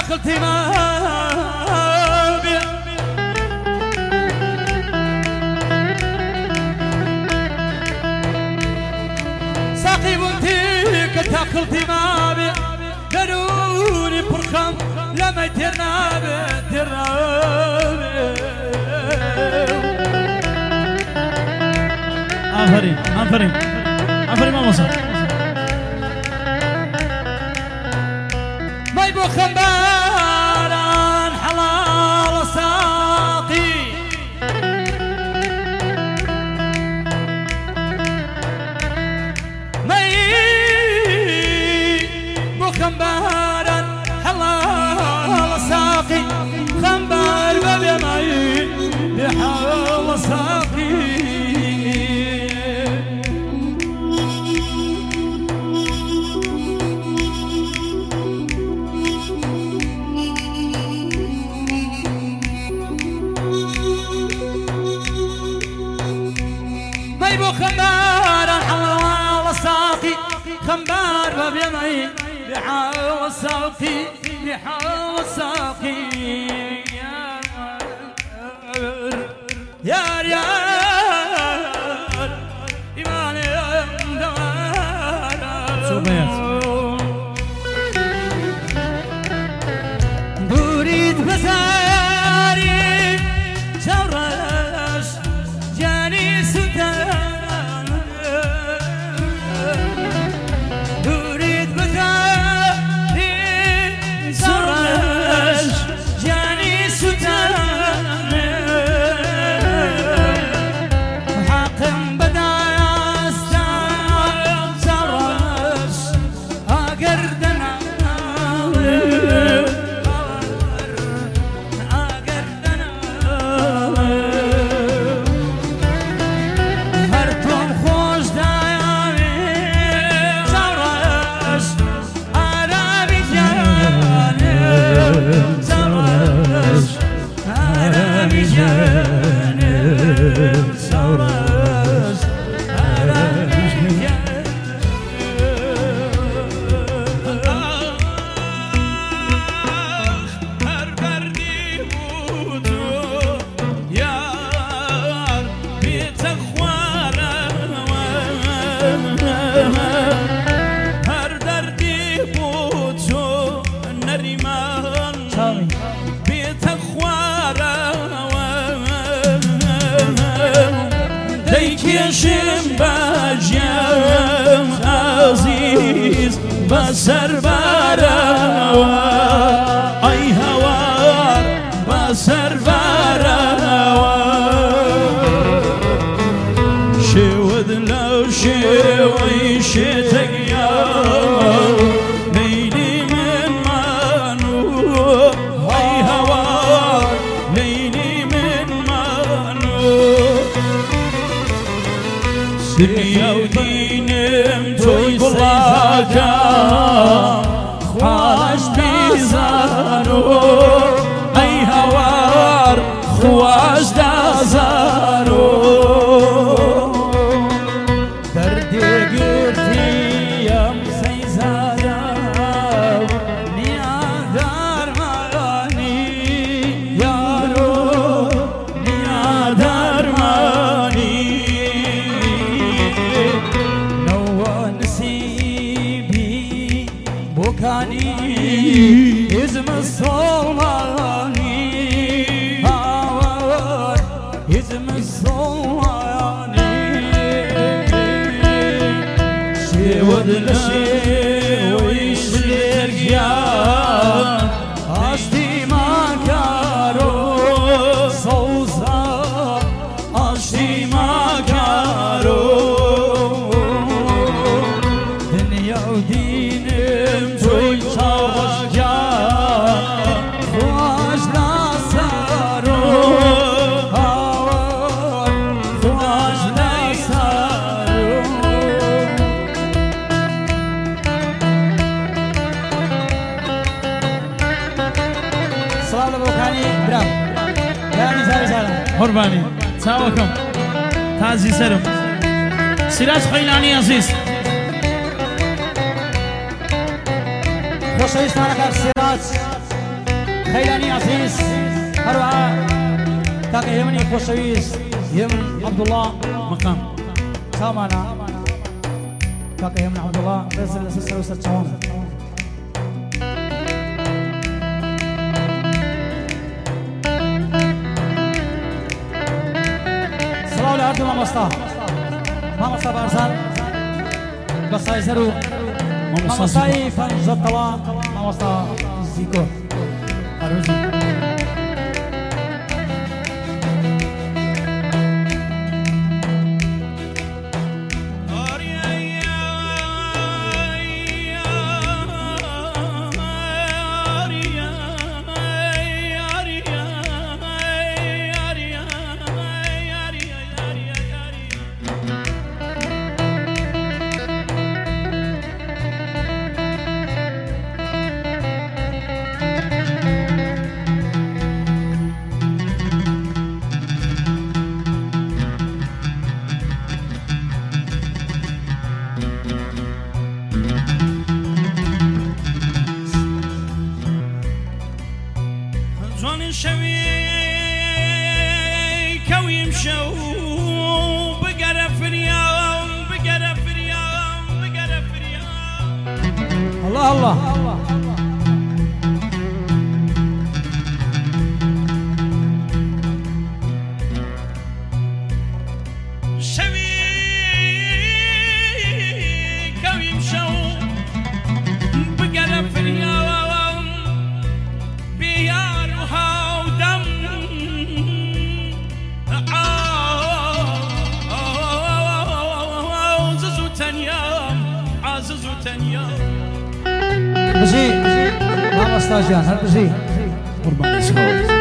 تاكلتي ما ساقي بنتيك تاكلتي ما دروني برخم لما ترنابي آفرین آفرین آفرین ماما صاحب ما يبغى خمباران حلال ساقي ما يبغى خمباران حلال ساقي خمبار بابي ماي بحال ساقي خمبار حلال ساقي خمبار بابي بحال ساقي بحال ساقي يا ريال إيماني بريد بساري شورش جاني ستان ديكيشم باجيام عزيز بسر براوا اي هوار بسر براوا شود لو شوي شتقيا ليلي من مانو اي هوار ليلي من مانو دنيا ودينم توي بلاكا خواش بيزانو اي هوار خواش دازانو دردي قرتي يا مسيزادا نيا دار ماني يارو نيا دار ماني بوكاني اسم الصوماني اسم الصوماني شود لشوي شلريان اشتي ما كارو صوصا اشتي ما كارو دنيا ودين توي صاجا خواش ناسارو خواش ناسارو سلام بوكاني برام يعني سلام قرباني ساوكم تازي سرم سراج خيلاني عزيز خوشویستانه که سراج خيلاني عزيز أروع تاقي يمني خوشويس يمن عبد الله مقام سامانا تاقي يمن عبد الله بزل سلسل وستشون صلاة لعبد ما مصطفى بارسان قصاي زرو ما مصاي فانجد طلا ما مصطفى زيكو أروزي الله بزي ما مستاجان هل بزي قربان اسمه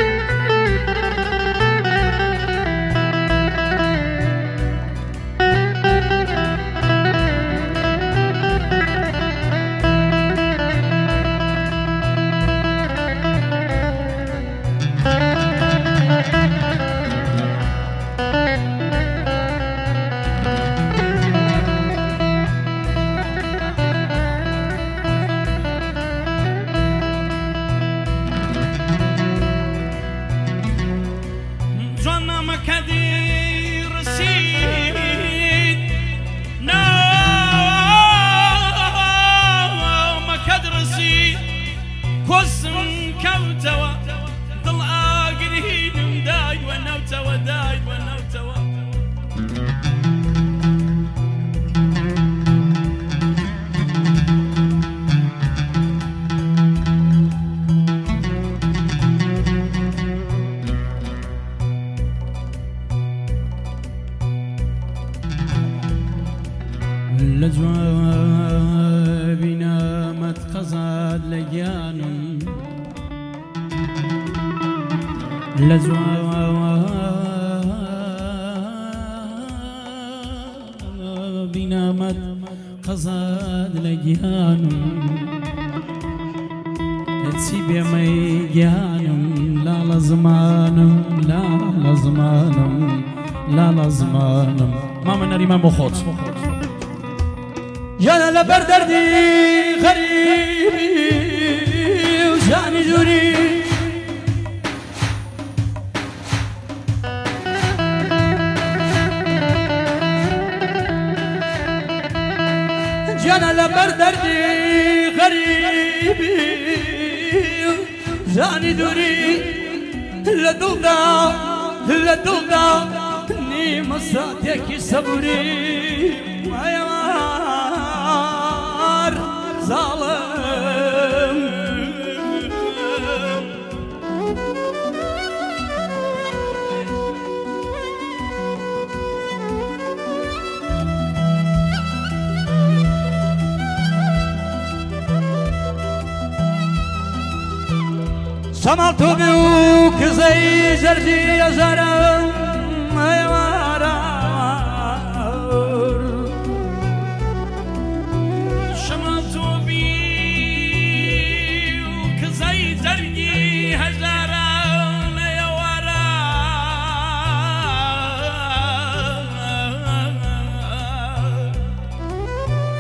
لجوابنا متقزاد لجانم لجوابنا متقزاد لجانم تسيب ميجانم لا لزمانم لا لزمانم لا لزمانم ما من نري ما بخوت جانا لبر دردي غريبي وجاني جوري جانا لبر دردي غريبي وجاني جوري لدلدا ني مساتك صبري ظالم سمعت بيوك زي جرجي يا زرم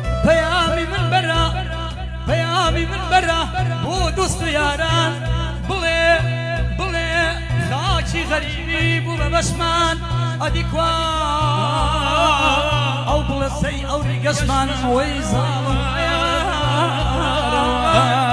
بيامي من برا بو دوست ياران غريب وببسمان أديكوا أو بلسي أو رقصمان ويزالوا